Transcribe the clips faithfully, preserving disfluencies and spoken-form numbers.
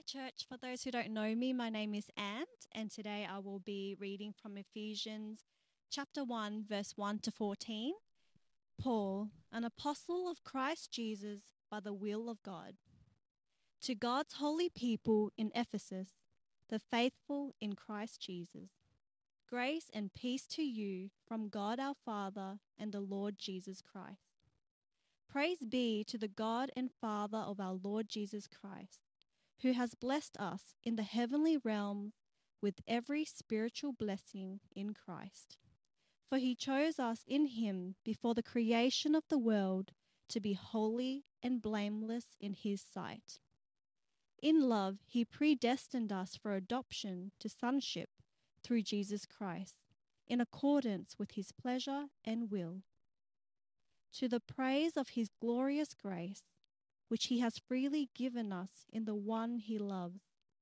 church. For those who don't know me, my name is Ant, and today I will be reading from Ephesians chapter one, verse one to fourteen. Paul, an apostle of Christ Jesus by the will of God, to God's holy people in Ephesus, the faithful in Christ Jesus. Grace and peace to you from God our Father and the Lord Jesus Christ. Praise be to the God and Father of our Lord Jesus Christ, who has blessed us in the heavenly realms with every spiritual blessing in Christ. For he chose us in him before the creation of the world to be holy and blameless in his sight. In love, he predestined us for adoption to sonship through Jesus Christ, in accordance with his pleasure and will, to the praise of his glorious grace, which he has freely given us in the one he loves.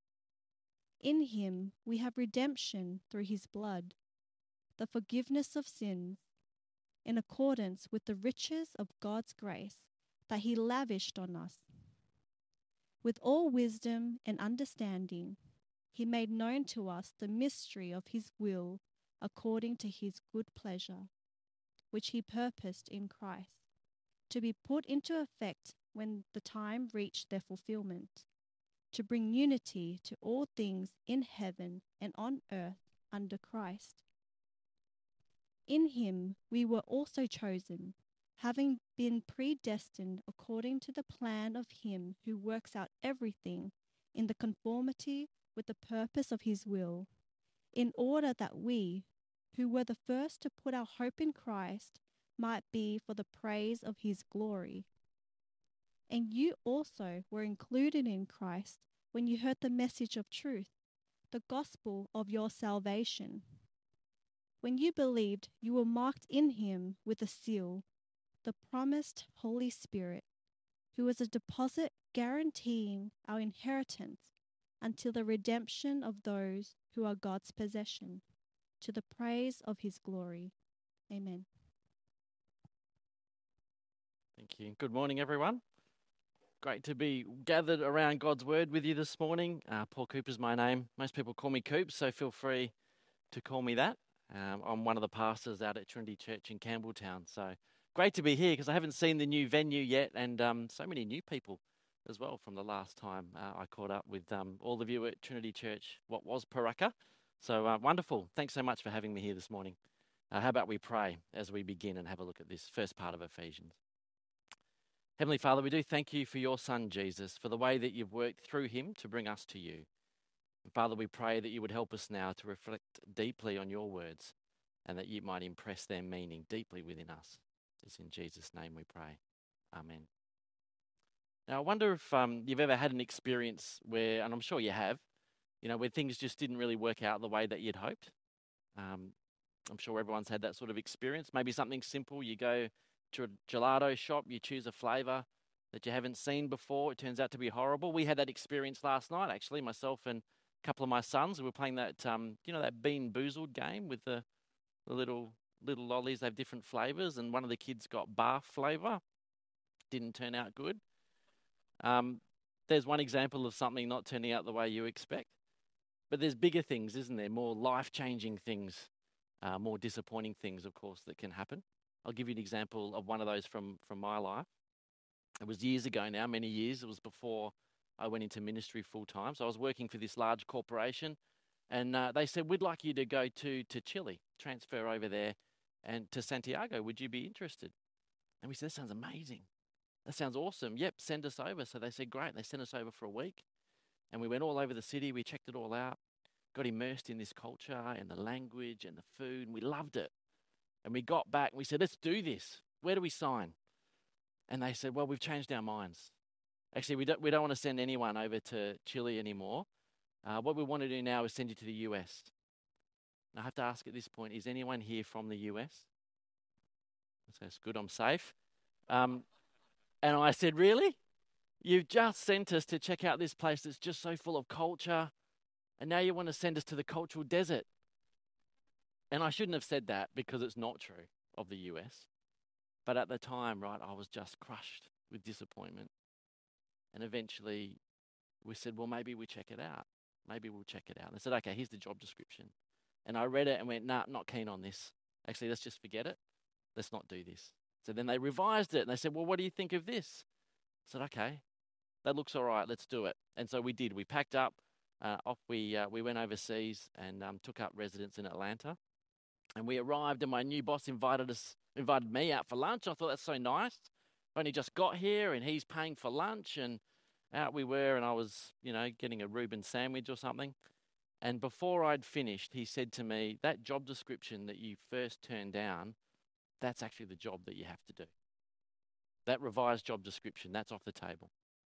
In him we have redemption through his blood, the forgiveness of sins, in accordance with the riches of God's grace that he lavished on us. With all wisdom and understanding, he made known to us the mystery of his will according to his good pleasure, which he purposed in Christ, to be put into effect when the time reached their fulfillment, to bring unity to all things in heaven and on earth under Christ. In him we were also chosen, having been predestined according to the plan of him who works out everything in the conformity with the purpose of his will, in order that we, who were the first to put our hope in Christ, might be for the praise of his glory. And you also were included in Christ when you heard the message of truth, the gospel of your salvation. When you believed, you were marked in him with a seal, the promised Holy Spirit, who is a deposit guaranteeing our inheritance until the redemption of those who are God's possession, to the praise of his glory. Amen. Thank you. Good morning, everyone. Great to be gathered around God's Word with you this morning. Uh, Paul Cooper's my name. Most people call me Coop, so feel free to call me that. Um, I'm one of the pastors out at Trinity Church in Campbelltown. So great to be here because I haven't seen the new venue yet, and um, so many new people as well from the last time uh, I caught up with um, all of you at Trinity Church, what was Paraka. So uh, wonderful. Thanks so much for having me here this morning. Uh, how about we pray as we begin and have a look at this first part of Ephesians. Heavenly Father, we do thank you for your Son, Jesus, for the way that you've worked through him to bring us to you. And Father, we pray that you would help us now to reflect deeply on your words and that you might impress their meaning deeply within us. It's in Jesus' name we pray. Amen. Now, I wonder if um, you've ever had an experience where, and I'm sure you have, you know, where things just didn't really work out the way that you'd hoped. Um, I'm sure everyone's had that sort of experience. Maybe something simple. You go to a gelato shop, you choose a flavour that you haven't seen before. It turns out to be horrible. We had that experience last night, actually, myself and a couple of my sons. We were playing that, um, you know, that Bean Boozled game with the, the little little lollies. They have different flavours, and one of the kids got barf flavour. Didn't turn out good. Um, there's one example of something not turning out the way you expect. But there's bigger things, isn't there? More life-changing things, uh, more disappointing things, of course, that can happen. I'll give you an example of one of those from, from my life. It was years ago now, many years. It was before I went into ministry full-time. So I was working for this large corporation, and uh, they said, we'd like you to go to, to Chile, transfer over there and to Santiago. Would you be interested? And we said, that sounds amazing. That sounds awesome. Yep, send us over. So they said, great. They sent us over for a week. And we went all over the city. We checked it all out, got immersed in this culture and the language and the food, and we loved it. And we got back and we said, let's do this. Where do we sign? And they said, well, we've changed our minds. Actually, we don't, we don't want to send anyone over to Chile anymore. Uh, what we want to do now is send you to the U S. And I have to ask at this point, is anyone here from the U S? That's good, I'm safe. Um, and I said, really? You've just sent us to check out this place that's just so full of culture, and now you want to send us to the cultural desert? And I shouldn't have said that because it's not true of the U S. But at the time, right, I was just crushed with disappointment. And eventually, we said, well, maybe we check it out. Maybe we'll check it out. And they said, okay, here's the job description. And I read it and went, nah, not keen on this. Actually, let's just forget it. Let's not do this. So then they revised it and they said, well, what do you think of this? I said, okay, that looks all right. Let's do it. And so we did. We packed up. Uh, off we uh, we went overseas and um, took up residence in Atlanta. And we arrived and my new boss invited us, invited me out for lunch. I thought that's so nice. I've only just got here and he's paying for lunch, and out we were, and I was, you know, getting a Reuben sandwich or something. And before I'd finished, he said to me, that job description that you first turned down, that's actually the job that you have to do. That revised job description, that's off the table.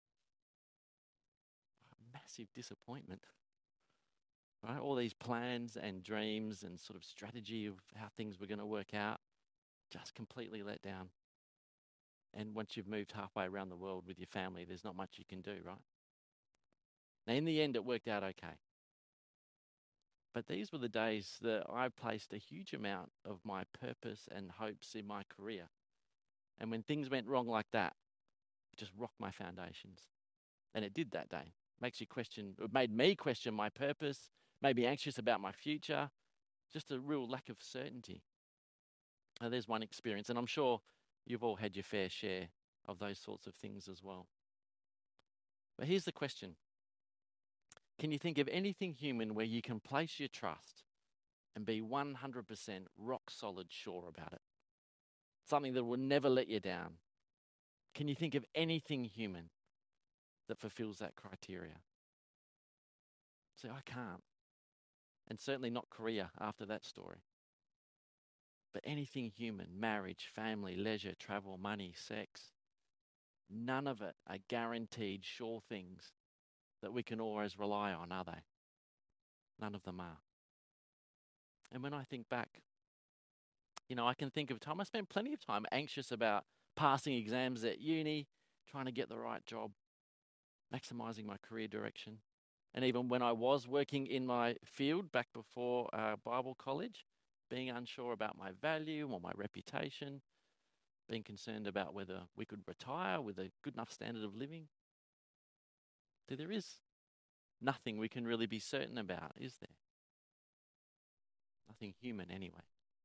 Massive disappointment. Right? All these plans and dreams and sort of strategy of how things were going to work out, just completely let down. And once you've moved halfway around the world with your family, there's not much you can do, right? Now, in the end, it worked out okay. But these were the days that I placed a huge amount of my purpose and hopes in my career. And when things went wrong like that, it just rocked my foundations. And it did that day. Makes you question, it made me question my purpose, made me anxious about my future, just a real lack of certainty. Now, there's one experience, and I'm sure you've all had your fair share of those sorts of things as well. But here's the question. Can you think of anything human where you can place your trust and be one hundred percent rock solid sure about it? Something that will never let you down. Can you think of anything human that fulfills that criteria? So I can't. And certainly not Korea after that story. But anything human, marriage, family, leisure, travel, money, sex, none of it are guaranteed sure things that we can always rely on, are they? None of them are. And when I think back, you know, I can think of time, I spent plenty of time anxious about passing exams at uni, trying to get the right job, maximizing my career direction. And even when I was working in my field back before uh, Bible college, being unsure about my value or my reputation, being concerned about whether we could retire with a good enough standard of living. See, there is nothing we can really be certain about, is there? Nothing human anyway.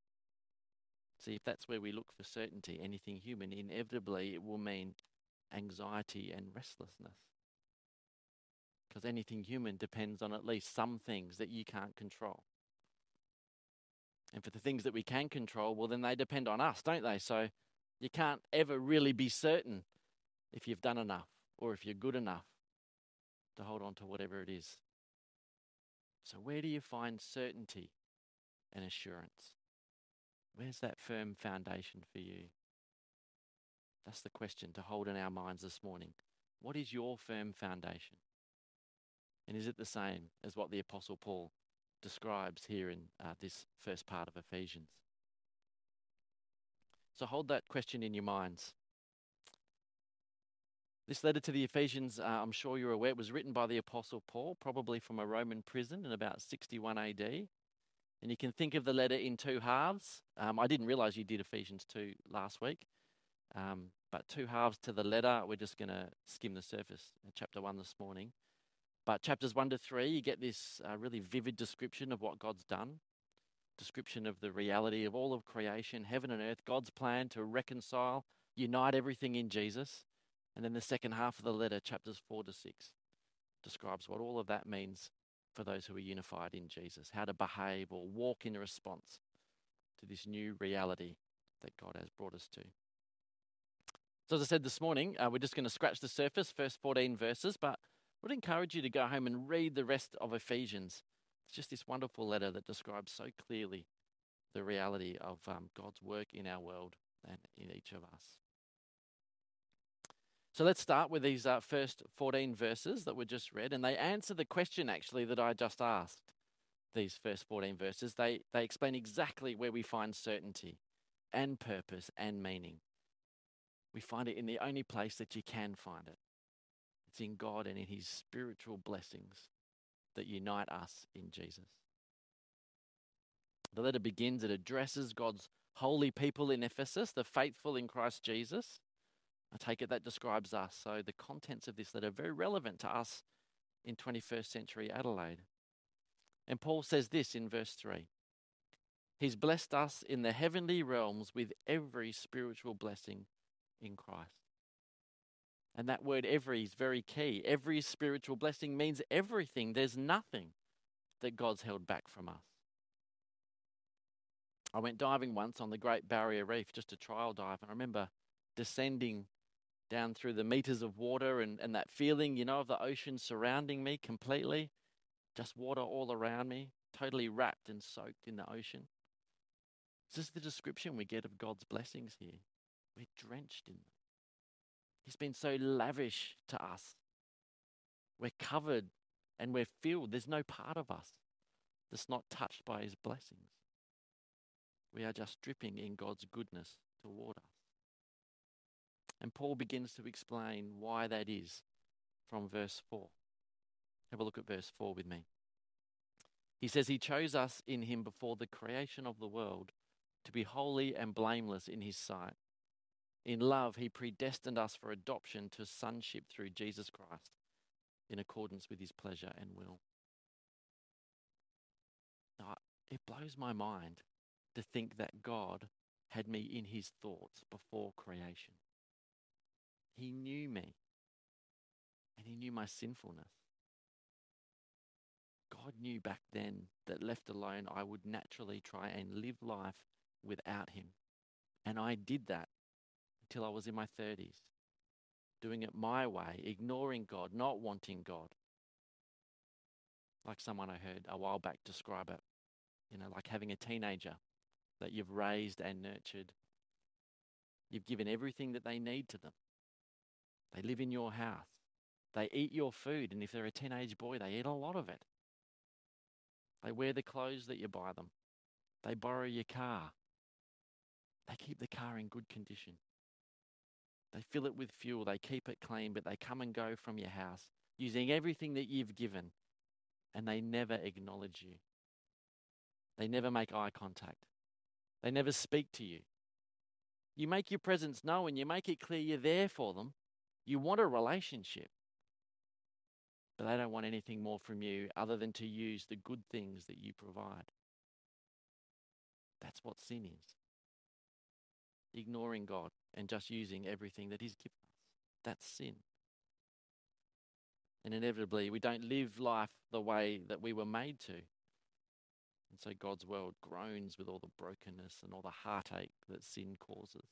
See, if that's where we look for certainty, anything human, inevitably it will mean anxiety and restlessness. Because anything human depends on at least some things that you can't control. And for the things that we can control, well, then they depend on us, don't they? So you can't ever really be certain if you've done enough or if you're good enough to hold on to whatever it is. So where do you find certainty and assurance? Where's that firm foundation for you? That's the question to hold in our minds this morning. What is your firm foundation? And is it the same as what the Apostle Paul describes here in uh, this first part of Ephesians? So hold that question in your minds. This letter to the Ephesians, uh, I'm sure you're aware, it was written by the Apostle Paul, probably from a Roman prison in about sixty-one A D. And you can think of the letter in two halves. Um, I didn't realize you did Ephesians two last week. Um, but two halves to the letter. We're just going to skim the surface at chapter one this morning. But chapters one to three, you get this uh, really vivid description of what God's done. Description of the reality of all of creation, heaven and earth, God's plan to reconcile, unite everything in Jesus. And then the second half of the letter, chapters four to six, describes what all of that means for those who are unified in Jesus, how to behave or walk in response to this new reality that God has brought us to. So as I said this morning, uh, we're just going to scratch the surface, first fourteen verses, but I would encourage you to go home and read the rest of Ephesians. It's just this wonderful letter that describes so clearly the reality of um, God's work in our world and in each of us. So let's start with these uh, first fourteen verses that were just read, and they answer the question actually that I just asked. These first fourteen verses, they, they explain exactly where we find certainty and purpose and meaning. We find it in the only place that you can find it. It's in God and in his spiritual blessings that unite us in Jesus. The letter begins, it addresses God's holy people in Ephesus, the faithful in Christ Jesus. I take it that describes us. So the contents of this letter are very relevant to us in twenty-first century Adelaide. And Paul says this in verse three. He's blessed us in the heavenly realms with every spiritual blessing in Christ. And that word every is very key. Every spiritual blessing means everything. There's nothing that God's held back from us. I went diving once on the Great Barrier Reef, just a trial dive. And I remember descending down through the meters of water and, and that feeling, you know, of the ocean surrounding me completely. Just water all around me, totally wrapped and soaked in the ocean. This is the description we get of God's blessings here. We're drenched in them. He's been so lavish to us. We're covered and we're filled. There's no part of us that's not touched by his blessings. We are just dripping in God's goodness toward us. And Paul begins to explain why that is from verse four. Have a look at verse four with me. He says he chose us in him before the creation of the world to be holy and blameless in his sight. In love, he predestined us for adoption to sonship through Jesus Christ in accordance with his pleasure and will. Now, it blows my mind to think that God had me in his thoughts before creation. He knew me, and he knew my sinfulness. God knew back then that left alone, I would naturally try and live life without him. And I did that until I was in my thirties, doing it my way, ignoring God, not wanting God. Like someone I heard a while back describe it, you know, like having a teenager that you've raised and nurtured. You've given everything that they need to them. They live in your house. They eat your food, and if they're a teenage boy, they eat a lot of it. They wear the clothes that you buy them. They borrow your car. They keep the car in good condition. They fill it with fuel. They keep it clean, but they come and go from your house using everything that you've given, and they never acknowledge you. They never make eye contact. They never speak to you. You make your presence known. You make it clear you're there for them. You want a relationship, but they don't want anything more from you other than to use the good things that you provide. That's what sin is. Ignoring God and just using everything that he's given us. That's sin. And inevitably, we don't live life the way that we were made to. And so God's world groans with all the brokenness and all the heartache that sin causes.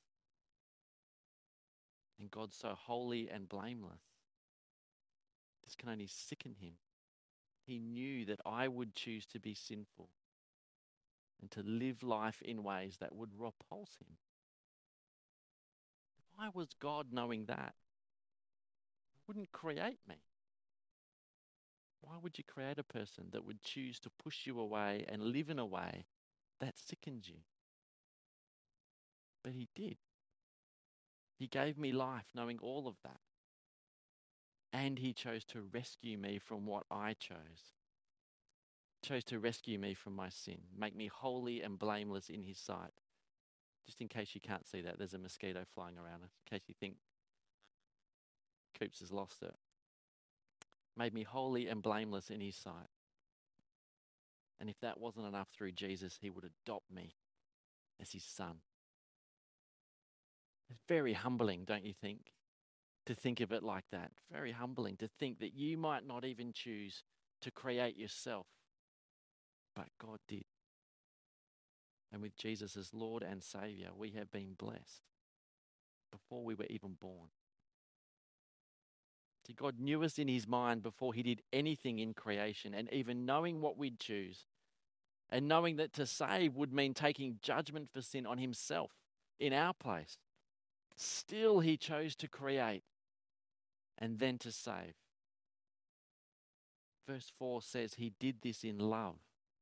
And God's so holy and blameless. This can only sicken him. He knew that I would choose to be sinful and to live life in ways that would repulse him. Why was God knowing that? He wouldn't create me. Why would you create a person that would choose to push you away and live in a way that sickens you? But he did. He gave me life knowing all of that. And he chose to rescue me from what I chose. Chose to rescue me from my sin, make me holy and blameless in his sight. Just in case you can't see that, there's a mosquito flying around us, in case you think Coops has lost it. Made me holy and blameless in his sight. And if that wasn't enough through Jesus, he would adopt me as his son. It's very humbling, don't you think, to think of it like that? Very humbling to think that you might not even choose to create yourself, but God did. And with Jesus as Lord and Saviour, we have been blessed before we were even born. See, God knew us in his mind before he did anything in creation, and even knowing what we'd choose, and knowing that to save would mean taking judgment for sin on himself in our place, still he chose to create and then to save. Verse four says he did this in love.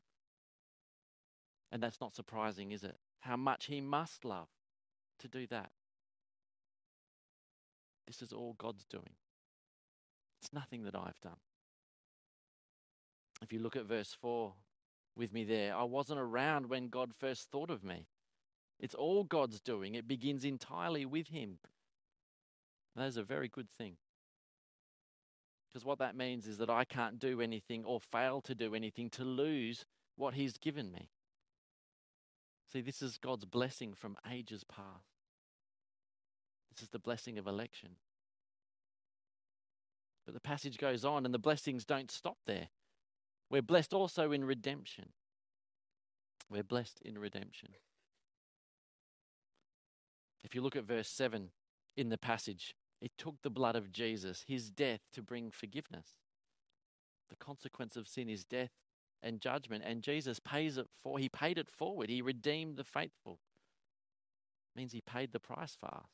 And that's not surprising, is it? How much he must love to do that. This is all God's doing. It's nothing that I've done. If you look at verse four with me there, I wasn't around when God first thought of me. It's all God's doing. It begins entirely with him. That is a very good thing. Because what that means is that I can't do anything or fail to do anything to lose what he's given me. See, this is God's blessing from ages past. This is the blessing of election. But the passage goes on, and the blessings don't stop there. We're blessed also in redemption. We're blessed in redemption. If you look at verse seven in the passage, it took the blood of Jesus, his death, to bring forgiveness. The consequence of sin is death and judgment, and Jesus pays it for. He paid it forward. He redeemed the faithful. It means he paid the price for us.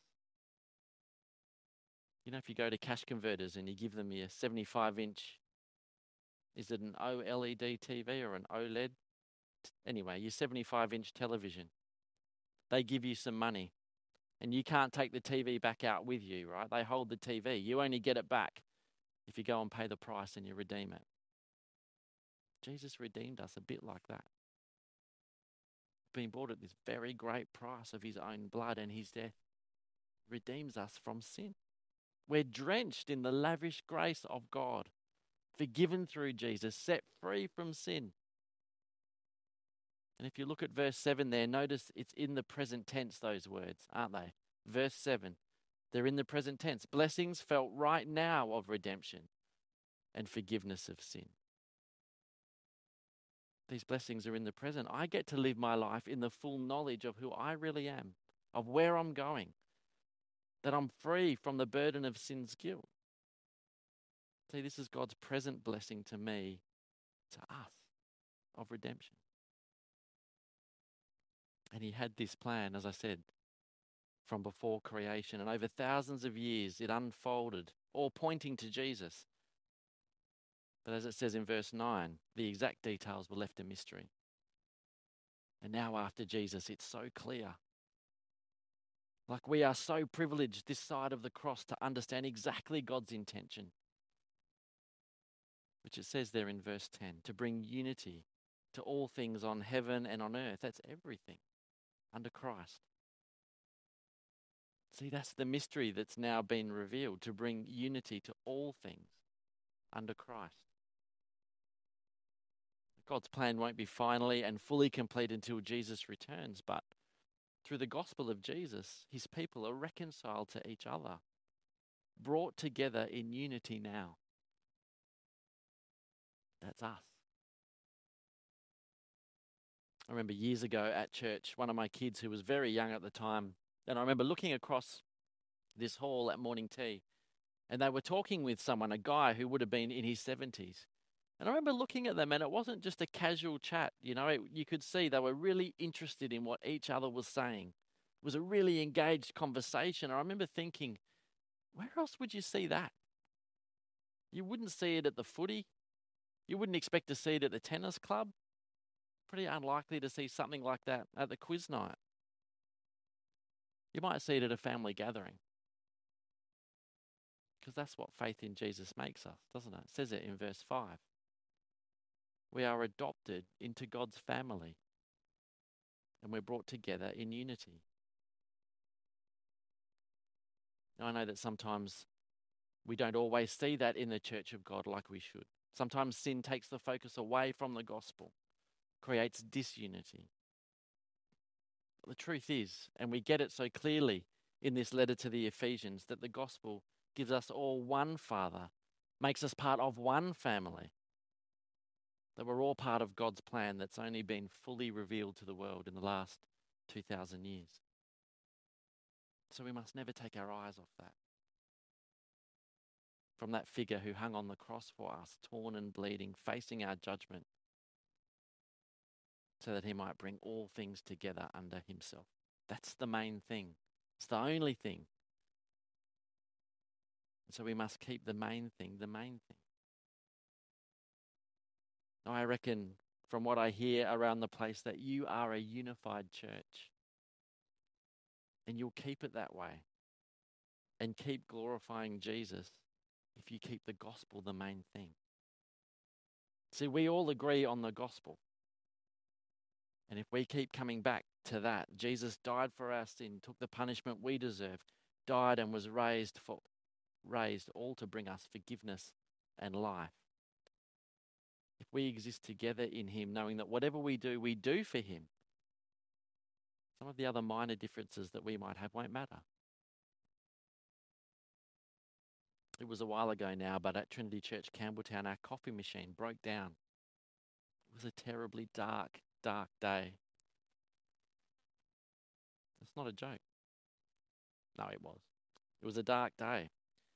You know, if you go to cash converters and you give them your seventy-five inch, is it an O L E D T V or an OLED? Anyway, your seventy-five inch television. They give you some money and you can't take the T V back out with you, right? They hold the T V. You only get it back if you go and pay the price and you redeem it. Jesus redeemed us a bit like that. Being bought at this very great price of his own blood and his death redeems us from sin. We're drenched in the lavish grace of God, forgiven through Jesus, set free from sin. And if you look at verse seven there, notice it's in the present tense, those words, aren't they? Verse seven, they're in the present tense. Blessings felt right now of redemption and forgiveness of sin. These blessings are in the present. I get to live my life in the full knowledge of who I really am, of where I'm going, that I'm free from the burden of sin's guilt. See, this is God's present blessing to me, to us, of redemption. And he had this plan, as I said, from before creation. And over thousands of years, it unfolded, all pointing to Jesus. But as it says in verse nine, the exact details were left a mystery. And now after Jesus, it's so clear. Like we are so privileged this side of the cross to understand exactly God's intention. Which it says there in verse ten, to bring unity to all things on heaven and on earth. That's everything under Christ. See, that's the mystery that's now been revealed, to bring unity to all things under Christ. God's plan won't be finally and fully complete until Jesus returns, but through the gospel of Jesus, his people are reconciled to each other, brought together in unity now. That's us. I remember years ago at church, one of my kids who was very young at the time, and I remember looking across this hall at morning tea, and they were talking with someone, a guy who would have been in his seventies. And I remember looking at them, and it wasn't just a casual chat. You know, it, you could see they were really interested in what each other was saying. It was a really engaged conversation. I remember thinking, where else would you see that? You wouldn't see it at the footy. You wouldn't expect to see it at the tennis club. Pretty unlikely to see something like that at the quiz night. You might see it at a family gathering. Because that's what faith in Jesus makes us, doesn't it? It says it in verse five. We are adopted into God's family, and we're brought together in unity. Now, I know that sometimes we don't always see that in the church of God like we should. Sometimes sin takes the focus away from the gospel, creates disunity. But the truth is, and we get it so clearly in this letter to the Ephesians, that the gospel gives us all one Father, makes us part of one family. That we're all part of God's plan that's only been fully revealed to the world in the last two thousand years. So we must never take our eyes off that. From that figure who hung on the cross for us, torn and bleeding, facing our judgment, so that he might bring all things together under himself. That's the main thing. It's the only thing. So we must keep the main thing the main thing. I reckon, from what I hear around the place, that you are a unified church. And you'll keep it that way. And keep glorifying Jesus if you keep the gospel the main thing. See, we all agree on the gospel. And if we keep coming back to that, Jesus died for our sin, took the punishment we deserved, died and was raised for raised all to bring us forgiveness and life. If we exist together in him, knowing that whatever we do, we do for him, some of the other minor differences that we might have won't matter. It was a while ago now, but at Trinity Church Campbelltown, our coffee machine broke down. It was a terribly dark, dark day. It's not a joke. No, it was. It was a dark day.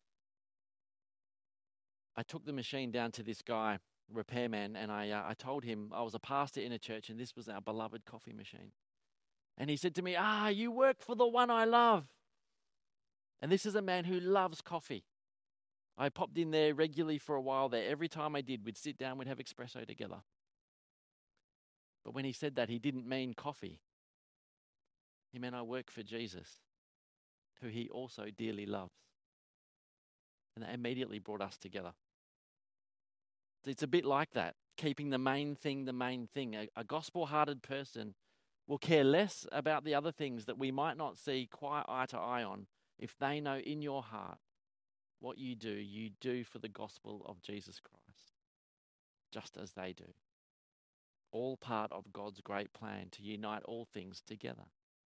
I took the machine down to this guy, repairman, and I, uh, I told him I was a pastor in a church and this was our beloved coffee machine. And he said to me, ah, you work for the one I love. And this is a man who loves coffee. I popped in there regularly for a while there. Every time I did, we'd sit down, we'd have espresso together. But when he said that, he didn't mean coffee. He meant I work for Jesus, who he also dearly loves. And that immediately brought us together. It's a bit like that, keeping the main thing the main thing. A, a gospel-hearted person will care less about the other things that we might not see quite eye to eye on if they know in your heart what you do, you do for the gospel of Jesus Christ, just as they do. All part of God's great plan to unite all things together.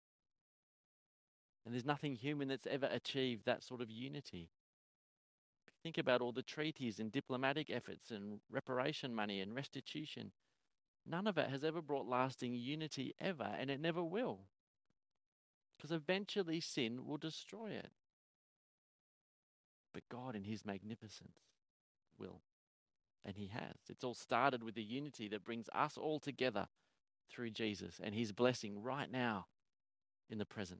And there's nothing human that's ever achieved that sort of unity. Think about all the treaties and diplomatic efforts and reparation money and restitution. None of it has ever brought lasting unity ever, and it never will. Because eventually sin will destroy it. But God in his magnificence will. And he has. It's all started with the unity that brings us all together through Jesus and his blessing right now in the present.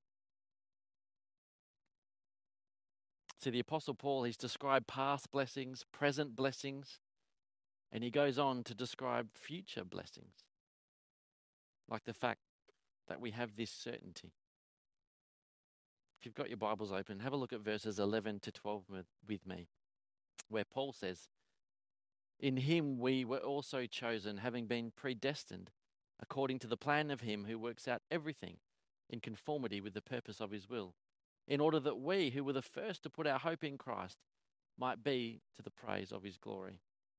So the Apostle Paul, he's described past blessings, present blessings, and he goes on to describe future blessings. Like the fact that we have this certainty. If you've got your Bibles open, have a look at verses eleven to twelve with, with me, where Paul says, in him we were also chosen, having been predestined, according to the plan of him who works out everything in conformity with the purpose of his will, in order that we, who were the first to put our hope in Christ, might be to the praise of his glory.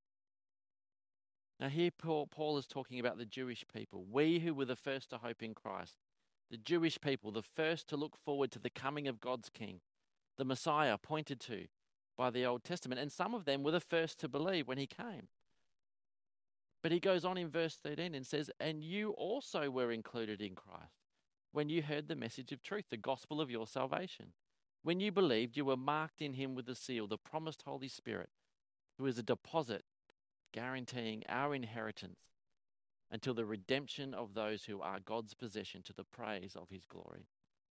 Now here Paul, Paul is talking about the Jewish people, we who were the first to hope in Christ, the Jewish people, the first to look forward to the coming of God's King, the Messiah pointed to by the Old Testament, and some of them were the first to believe when he came. But he goes on in verse thirteen and says, and you also were included in Christ when you heard the message of truth, the gospel of your salvation. When you believed, you were marked in him with the seal, the promised Holy Spirit, who is a deposit guaranteeing our inheritance until the redemption of those who are God's possession to the praise of his glory.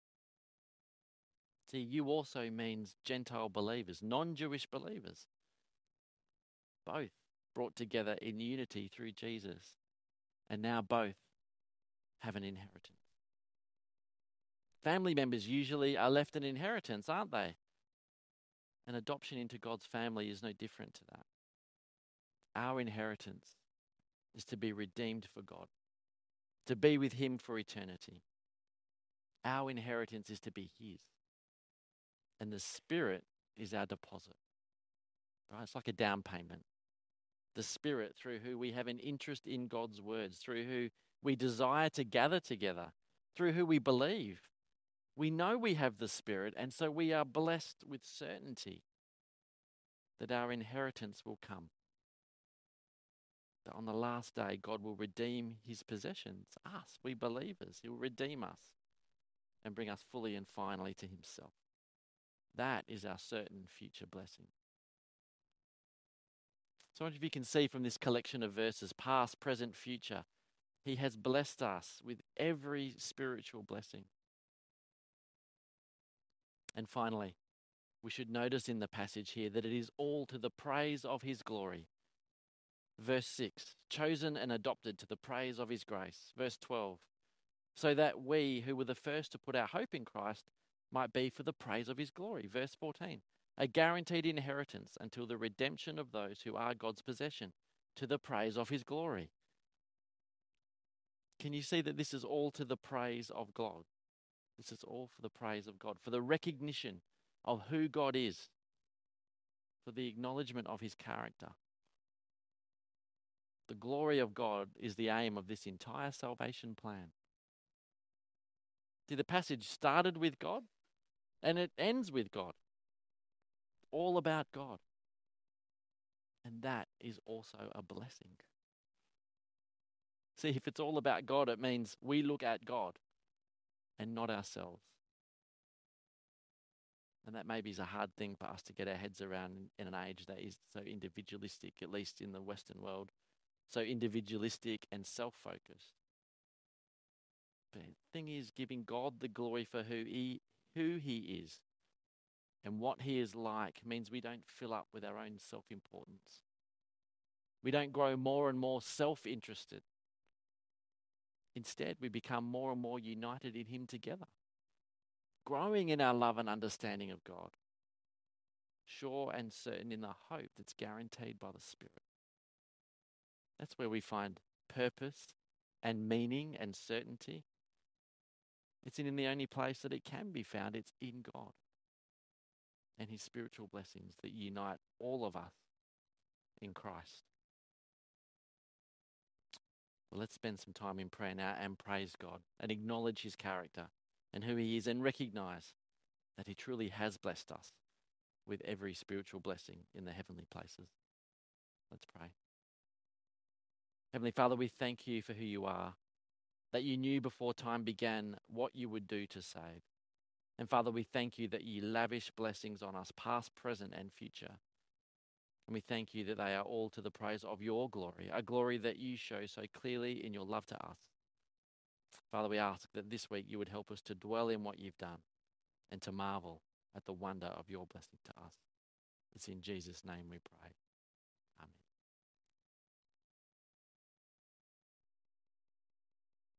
See, you also means Gentile believers, non-Jewish believers, both brought together in unity through Jesus, and now both have an inheritance. Family members usually are left an inheritance, aren't they? And adoption into God's family is no different to that. Our inheritance is to be redeemed for God, to be with him for eternity. Our inheritance is to be his. And the Spirit is our deposit. Right? It's like a down payment. The Spirit, through who we have an interest in God's words, through who we desire to gather together, through who we believe. We know we have the Spirit, and so we are blessed with certainty that our inheritance will come. That on the last day, God will redeem his possessions, us, we believers. He will redeem us and bring us fully and finally to himself. That is our certain future blessing. So I wonder if you can see from this collection of verses, past, present, future, he has blessed us with every spiritual blessing. And finally, we should notice in the passage here that it is all to the praise of his glory. Verse six, chosen and adopted to the praise of his grace. Verse twelve, so that we who were the first to put our hope in Christ might be for the praise of his glory. Verse fourteen, a guaranteed inheritance until the redemption of those who are God's possession, to the praise of his glory. Can you see that this is all to the praise of God? This is all for the praise of God, for the recognition of who God is. for the acknowledgement of his character. The glory of God is the aim of this entire salvation plan. See, the passage started with God and it ends with God. All about God. And that is also a blessing. See, if it's all about God, it means we look at God and not ourselves. And that maybe is a hard thing for us to get our heads around in, in an age that is so individualistic, at least in the Western world, so individualistic and self-focused. But the thing is, giving God the glory for who he, who he is and what he is like means we don't fill up with our own self-importance. We don't grow more and more self-interested. Instead, we become more and more united in him together, growing in our love and understanding of God, sure and certain in the hope that's guaranteed by the Spirit. That's where we find purpose and meaning and certainty. It's in the only place that it can be found. It's in God and his spiritual blessings that unite all of us in Christ. Well, let's spend some time in prayer now and praise God and acknowledge his character and who he is and recognize that he truly has blessed us with every spiritual blessing in the heavenly places. Let's pray. Heavenly Father, we thank you for who you are, that you knew before time began what you would do to save. And Father, we thank you that you lavish blessings on us, past, present, and future. And we thank you that they are all to the praise of your glory, a glory that you show so clearly in your love to us. Father, we ask that this week you would help us to dwell in what you've done and to marvel at the wonder of your blessing to us. It's in Jesus' name we pray.